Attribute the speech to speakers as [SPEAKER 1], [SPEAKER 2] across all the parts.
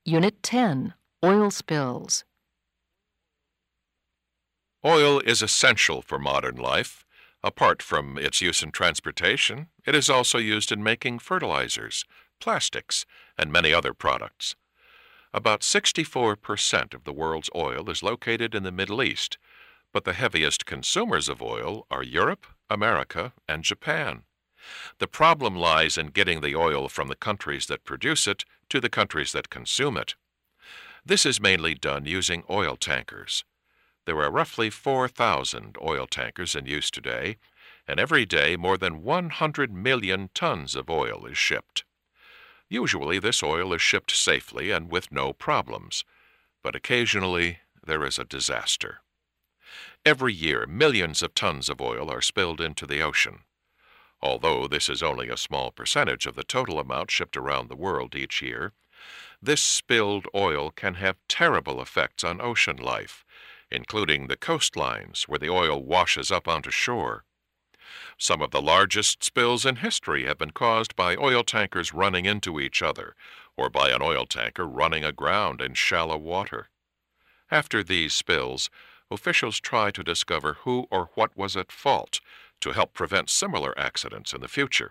[SPEAKER 1] Unit 10, Oil Spills.
[SPEAKER 2] Oil is essential for modern life. Apart from its use in transportation, it is also used in making fertilizers, plastics, and many other products. About 64% of the world's oil is located in the Middle East, but the heaviest consumers of oil are Europe, America, and Japan. The problem lies in getting the oil from the countries that produce it to the countries that consume it. This is mainly done using oil tankers. There are roughly 4,000 oil tankers in use today, and every day more than 100 million tons of oil is shipped. Usually this oil is shipped safely and with no problems, but occasionally there is a disaster. Every year, millions of tons of oil are spilled into the ocean. Although this is only a small percentage of the total amount shipped around the world each year, this spilled oil can have terrible effects on ocean life, including the coastlines where the oil washes up onto shore. Some of the largest spills in history have been caused by oil tankers running into each other, or by an oil tanker running aground in shallow water. After these spills, officials try to discover who or what was at fault to help prevent similar accidents in the future.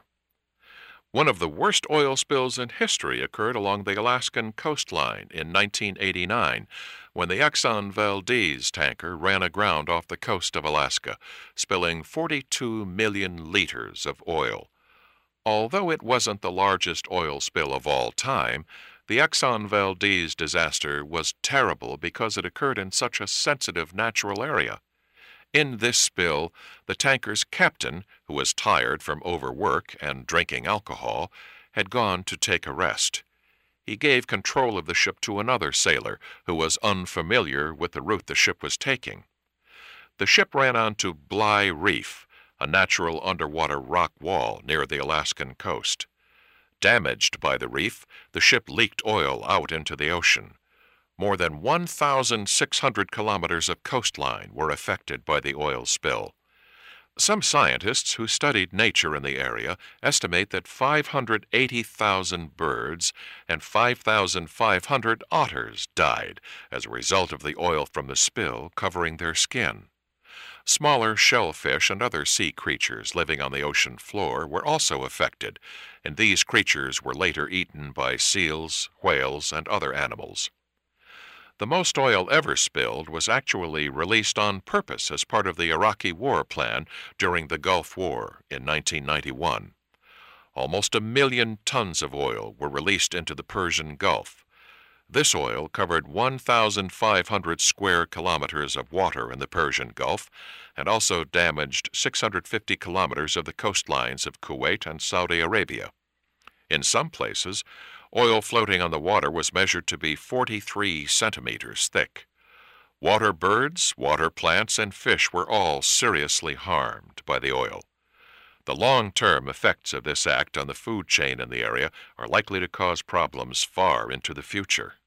[SPEAKER 2] One of the worst oil spills in history occurred along the Alaskan coastline in 1989 when the Exxon Valdez tanker ran aground off the coast of Alaska, spilling 42 million liters of oil. Although it wasn't the largest oil spill of all time, the Exxon Valdez disaster was terrible because it occurred in such a sensitive natural area. In this spill, the tanker's captain, who was tired from overwork and drinking alcohol, had gone to take a rest. He gave control of the ship to another sailor who was unfamiliar with the route the ship was taking. The ship ran onto Bligh Reef, a natural underwater rock wall near the Alaskan coast. Damaged by the reef, the ship leaked oil out into the ocean. More than 1,600 kilometers of coastline were affected by the oil spill. Some scientists who studied nature in the area estimate that 580,000 birds and 5,500 otters died as a result of the oil from the spill covering their skin. Smaller shellfish and other sea creatures living on the ocean floor were also affected, and these creatures were later eaten by seals, whales, and other animals. The most oil ever spilled was actually released on purpose as part of the Iraqi war plan during the Gulf War in 1991. Almost 1 million tons of oil were released into the Persian Gulf. This oil covered 1,500 square kilometers of water in the Persian Gulf and also damaged 650 kilometers of the coastlines of Kuwait and Saudi Arabia. In some places, oil floating on the water was measured to be 43 centimeters thick. Water birds, water plants, and fish were all seriously harmed by the oil. The long-term effects of this act on the food chain in the area are likely to cause problems far into the future.